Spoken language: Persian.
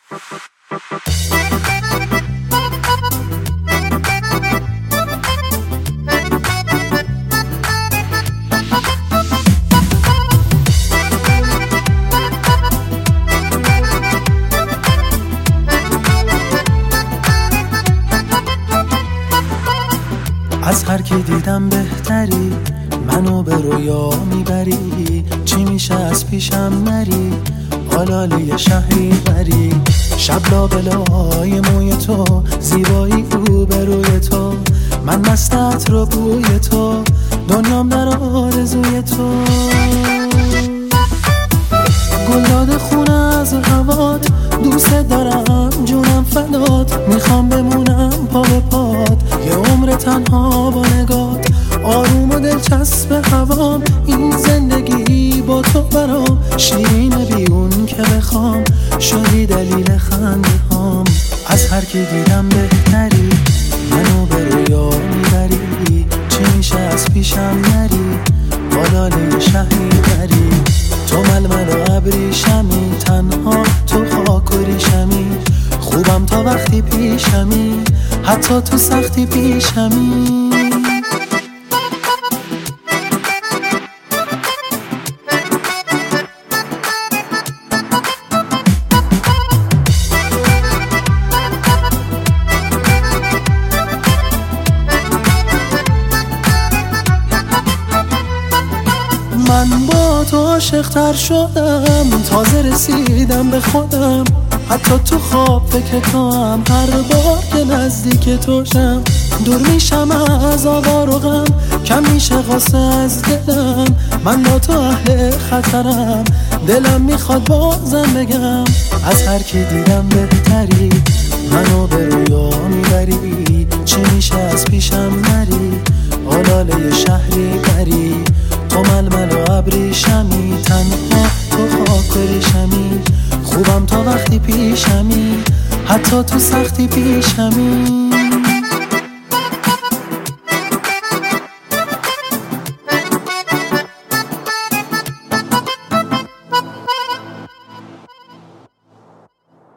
از هر کی دیدم بهتری، منو به رویا میبری. چی میشه از پیشم نری، آلاله شهری بری. شب لابلای موی تو، زیبایی رو به روی تو. من مستت رو بوی تو، دنیام در آرزوی تو. گلداد خونه از هوات، دوست دارم جونم فدات. میخوام بمونم پا به پات، یه عمر تنها با نگات. آروم و دلچسب هوام، این زندگی با تو برام. شیرین بیون که بخوام، شدی دلیل خنده هام. از هر کی دیدم بهتری، منو به رویا میبری. چی میشه از پیشم نری، آلاله شهری بری. تو ململ و ابریشمی، تنها تو خاک و ریشمی. خوبم تا وقتی پیشمی، حتی تو سختی پیشمی. من با تو عاشق‌تر شدم، تازه رسیدم به خودم. حتی تو خواب فکر تو هم، هر بار که نزدیک توشم. دور میشم از آوار و غم، کم میشه غصه از دلم. من با تو اهل خطرم، دلم میخواد بازم بگم. از هر کی دیدم بهتری، منو به رویا میبری. چی میشه از پیشم نری، آلاله شهری بری. تو ململ و ابریشمی، تنها تو خاک و ریشمی. خوبم تا وقتی پیشمی، حتی تو سختی پیشمی.